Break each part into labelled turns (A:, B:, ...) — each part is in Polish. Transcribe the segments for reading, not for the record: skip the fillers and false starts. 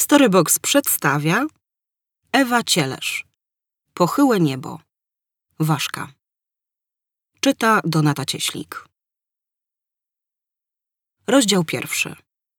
A: Storybox przedstawia Ewa Cielesz. Pochyłe niebo. Ważka. Czyta Donata Cieślik. Rozdział 1.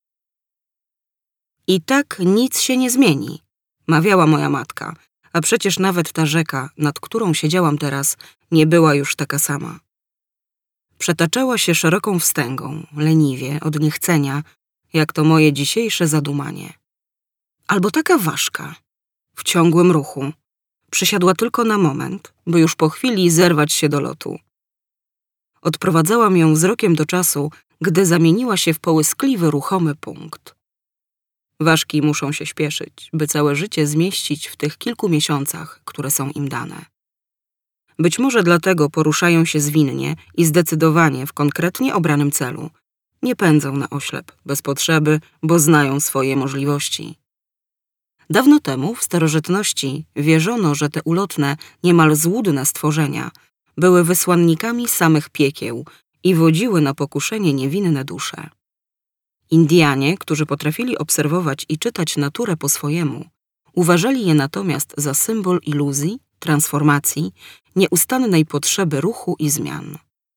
A: I tak nic się nie zmieni, mawiała moja matka, a przecież nawet ta rzeka, nad którą siedziałam teraz, nie była już taka sama. Przetaczała się szeroką wstęgą, leniwie, od niechcenia, jak to moje dzisiejsze zadumanie. Albo taka ważka, w ciągłym ruchu, przysiadła tylko na moment, by już po chwili zerwać się do lotu. Odprowadzałam ją wzrokiem do czasu, gdy zamieniła się w połyskliwy, ruchomy punkt. Ważki muszą się śpieszyć, by całe życie zmieścić w tych kilku miesiącach, które są im dane. Być może dlatego poruszają się zwinnie i zdecydowanie w konkretnie obranym celu. Nie pędzą na oślep, bez potrzeby, bo znają swoje możliwości. Dawno temu, w starożytności, wierzono, że te ulotne, niemal złudne stworzenia były wysłannikami samych piekieł i wodziły na pokuszenie niewinne dusze. Indianie, którzy potrafili obserwować i czytać naturę po swojemu, uważali je natomiast za symbol iluzji, transformacji, nieustannej potrzeby ruchu i zmian.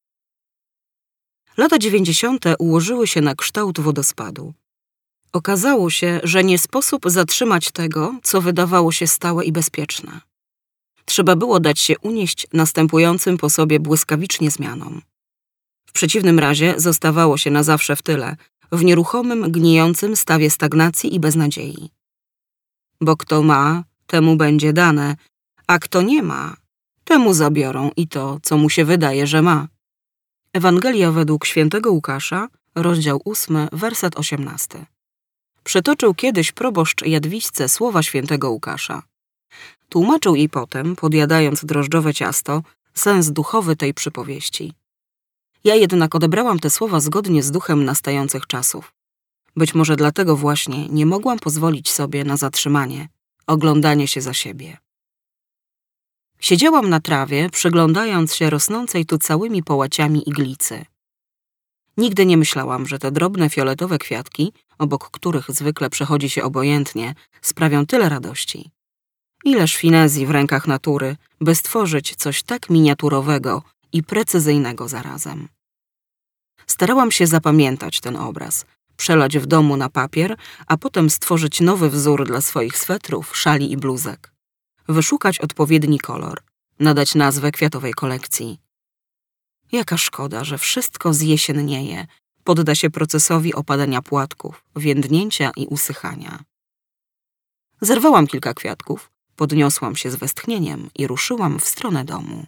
A: Lata 90. ułożyły się na kształt wodospadu. Okazało się, że nie sposób zatrzymać tego, co wydawało się stałe i bezpieczne. Trzeba było dać się unieść następującym po sobie błyskawicznie zmianom. W przeciwnym razie zostawało się na zawsze w tyle, w nieruchomym, gnijącym stawie stagnacji i beznadziei. Bo kto ma, temu będzie dane, a kto nie ma, temu zabiorą i to, co mu się wydaje, że ma. Ewangelia według świętego Łukasza, rozdział 8, werset 18. Przytoczył kiedyś proboszcz Jadwiśce słowa świętego Łukasza. Tłumaczył jej potem, podjadając drożdżowe ciasto, sens duchowy tej przypowieści. Ja jednak odebrałam te słowa zgodnie z duchem nastających czasów. Być może dlatego właśnie nie mogłam pozwolić sobie na zatrzymanie, oglądanie się za siebie. Siedziałam na trawie, przyglądając się rosnącej tu całymi połaciami iglicy. Nigdy nie myślałam, że te drobne fioletowe kwiatki, obok których zwykle przechodzi się obojętnie, sprawią tyle radości. Ileż finezji w rękach natury, by stworzyć coś tak miniaturowego i precyzyjnego zarazem. Starałam się zapamiętać ten obraz, przelać w domu na papier, a potem stworzyć nowy wzór dla swoich swetrów, szali i bluzek. Wyszukać odpowiedni kolor, nadać nazwę kwiatowej kolekcji. Jaka szkoda, że wszystko zjesiennieje, podda się procesowi opadania płatków, więdnięcia i usychania. Zerwałam kilka kwiatków, podniosłam się z westchnieniem i ruszyłam w stronę domu.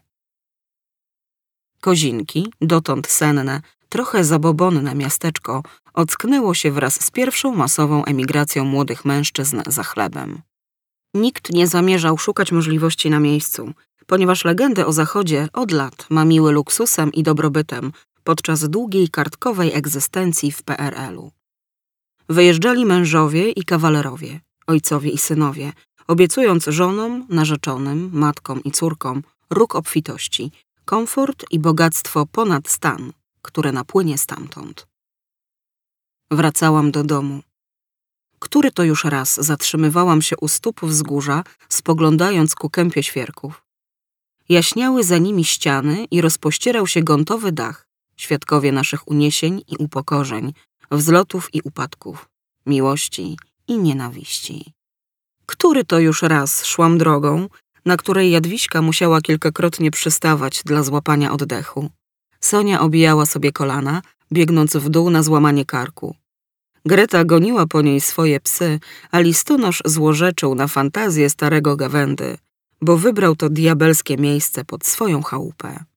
A: Kozinki, dotąd senne, trochę zabobonne miasteczko, ocknęło się wraz z pierwszą masową emigracją młodych mężczyzn za chlebem. Nikt nie zamierzał szukać możliwości na miejscu, ponieważ legendy o Zachodzie od lat mamiły luksusem i dobrobytem podczas długiej kartkowej egzystencji w PRL-u. Wyjeżdżali mężowie i kawalerowie, ojcowie i synowie, obiecując żonom, narzeczonym, matkom i córkom róg obfitości, komfort i bogactwo ponad stan, które napłynie stamtąd. Wracałam do domu. Który to już raz zatrzymywałam się u stóp wzgórza, spoglądając ku kępie świerków. Jaśniały za nimi ściany i rozpościerał się gontowy dach, świadkowie naszych uniesień i upokorzeń, wzlotów i upadków, miłości i nienawiści. Który to już raz szłam drogą, na której Jadwiśka musiała kilkakrotnie przystawać dla złapania oddechu. Sonia obijała sobie kolana, biegnąc w dół na złamanie karku. Greta goniła po niej swoje psy, a listonosz złorzeczył na fantazję starego Gawędy, bo wybrał to diabelskie miejsce pod swoją chałupę.